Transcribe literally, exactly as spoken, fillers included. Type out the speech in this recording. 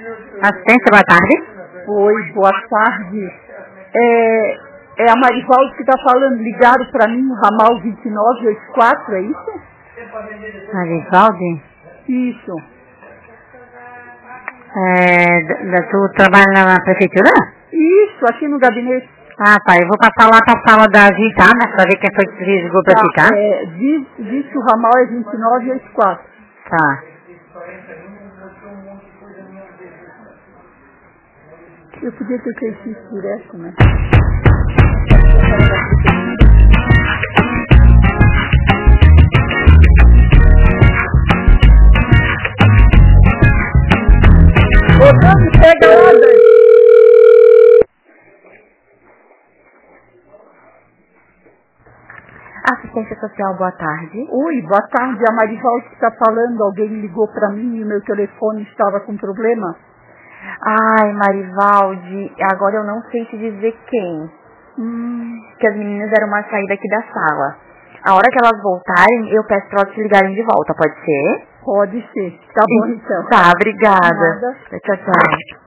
Assistência, boa tarde. Oi, boa tarde. É, é a Marivaldo que está falando, ligaram para mim no ramal vinte e nove oitenta e quatro, é isso? Marivaldo? Isso. É, da, da, tu trabalha na prefeitura? Isso, aqui no gabinete. Ah, tá. Eu vou passar lá pra sala da Vita, né? Pra ver quem foi que ligou pra Tá, ficar. é, diz, diz que o ramal é vinte e nove oitenta e quatro. Tá. Eu podia ter feito isso direto, né? Ô, Dani, pega lá, Dani. Assistência social, boa tarde. Oi, boa tarde. A Marivaldo que está falando. Alguém ligou para mim e o meu telefone estava com problema. Ai, Marivaldi, agora eu não sei te dizer quem. Hum. Que as meninas deram uma saída aqui da sala. A hora que elas voltarem, eu peço para elas te ligarem de volta, pode ser? Pode ser. Tá bom, então. Tá, obrigada. Nada. Tchau, tchau.